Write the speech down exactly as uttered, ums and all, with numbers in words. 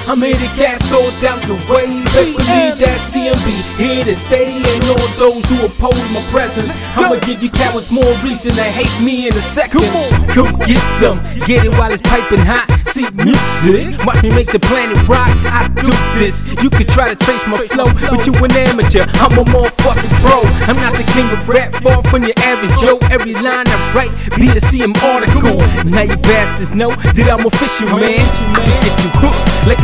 I'm here to cast all doubts away. Best believe that C M B here to stay. And all those who oppose my presence, I'ma give you cowards more reason to hate me in a second. Come get some, get it while it's piping hot. See music, watch me make the planet rock. I do this, you can try to trace my flow, but you an amateur, I'm a motherfucking pro. I'm not the king of rap, far from your average Joe. Every line I write, be a C M article. Now you bastards know that I'm official, man. Get you hooked like